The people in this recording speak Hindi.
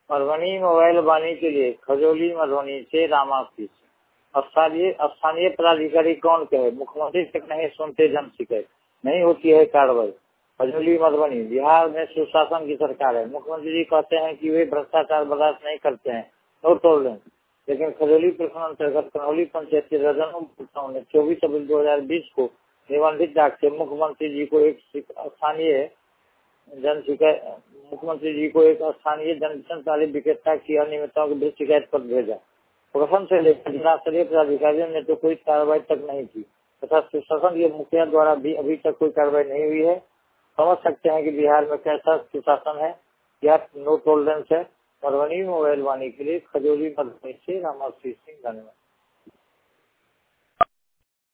मधुबनी मोबाइल वाणी के लिए खजौली मधुबनी से रामाशीष। स्थानीय पदाधिकारी कौन कहे, मुख्यमंत्री तक नहीं सुनते जन शिकायत, नहीं होती है कार्रवाई। खजौली मधुबनी। बिहार में सुशासन की सरकार है, मुख्यमंत्री जी कहते हैं कि वे भ्रष्टाचार बर्दाश्त नहीं करते हैं, नो टॉलरेंस। लेकिन खजौली प्रखंड अंतर्गत कनौली पंचायत के रजनों नेताओं ने 24 अप्रैल 2020 को निबंधित डाक से मुख्यमंत्री जी को एक स्थानीय जनशिकायत वाले विक्रेता की अनियमितताओं के विरुद्ध शिकायत पत्र भेजा। प्रशासन से लेकर जिला स्तरीय पदाधिकारियों ने तो कोई कार्रवाई तक नहीं की तथा सुशासन के मुखिया द्वारा भी अभी तक कोई कार्रवाई नहीं हुई है। समझ सकते हैं कि बिहार में कैसा सुशासन है, क्या नो टॉलरेंस है। मधुबनी मोबाइल वाणी के लिए खजौली मधुबनी से रामाशीष सिंह। धन्यवाद।